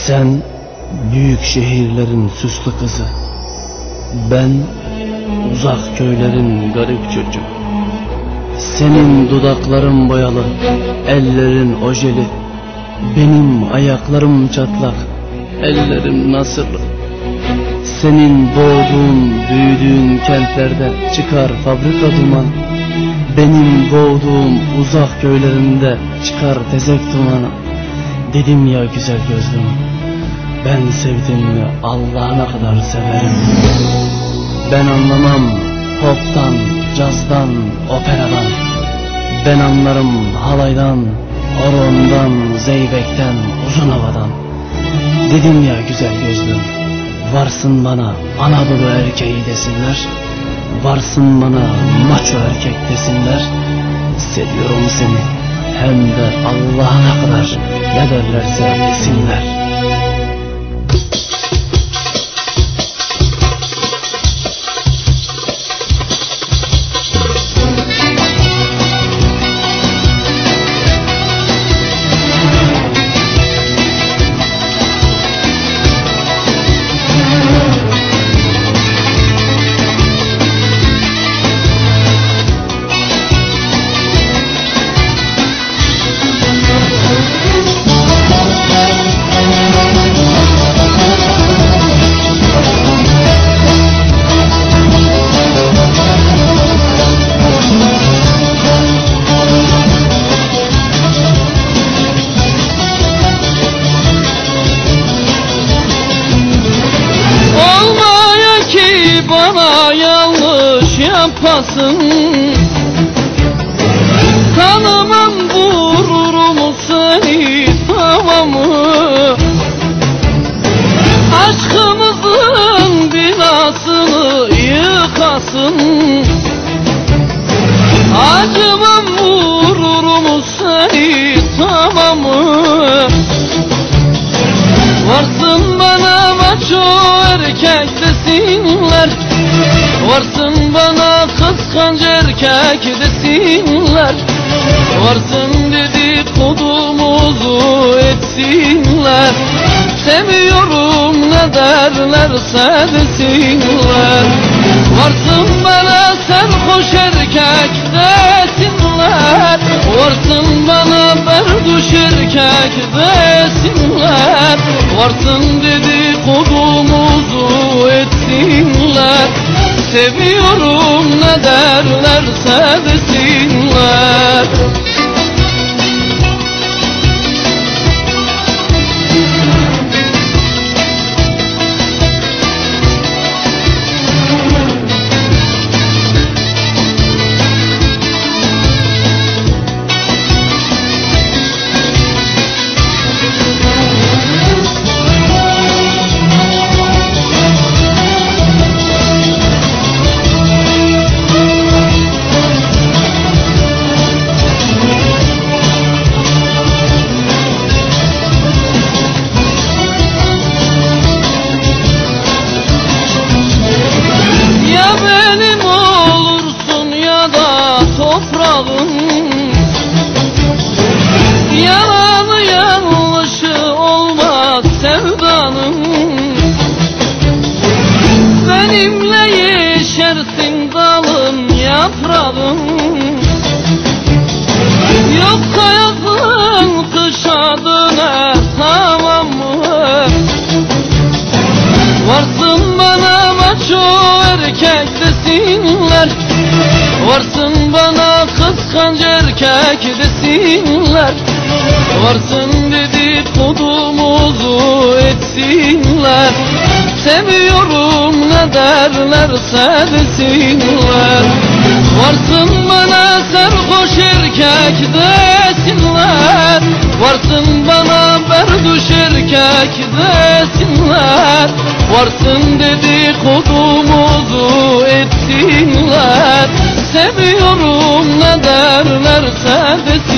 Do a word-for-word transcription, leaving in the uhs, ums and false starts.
Sen büyük şehirlerin süslü kızı, ben uzak köylerin garip çocuğu. Senin dudakların boyalı, ellerin ojeli, benim ayaklarım çatlak, ellerim nasırlı. Senin doğduğun, büyüdüğün kentlerde çıkar fabrika duman, benim doğduğum uzak köylerinde çıkar tezek dumanı. Dedim ya güzel gözlüm, ben sevdim mi Allah'ına kadar severim. Ben anlamam poptan, cazdan, operadan, ben anlarım halaydan, horondan, zeybekten, uzun havadan. Dedim ya güzel gözlüm, varsın bana Anadolu erkeği desinler, varsın bana maço erkek desinler. Seviyorum seni hem de Allah'ına kadar, ne derlerse desinler. Bana yanlış yapasın, tanımam vururum seni, tamam mı? Aşkımızın binasını yıkasın, acımam vururum seni, tamam mı? Varsın bana maço erkek desinler, varsın bana kıskanç erkek desinler, varsın dedikodumuzu etsinler. Seviyorum ne derlerse desinler. Varsın bana sarhoş erkek desinler, varsın bana berduş erkek desinler, varsın dedikodumuzu etsinler. Seviyorum ne derlerse desinler. Yalanı yanlışı olmaz sevdanın, benimle yeşersin dalım yaprağım. Yoksa yazın kışa döner, tamam mı? Varsın bana maço erkek desinler, varsın bana kıskanç erkek desinler, varsın dedikodumuzu etsinler. Seviyorum ne derlerse desinler. Varsın bana sarhoş erkek desinler, varsın bana berduş erkek desinler, varsın dedikodumuzu etsinler. Seviyorum ne derlerse desinler.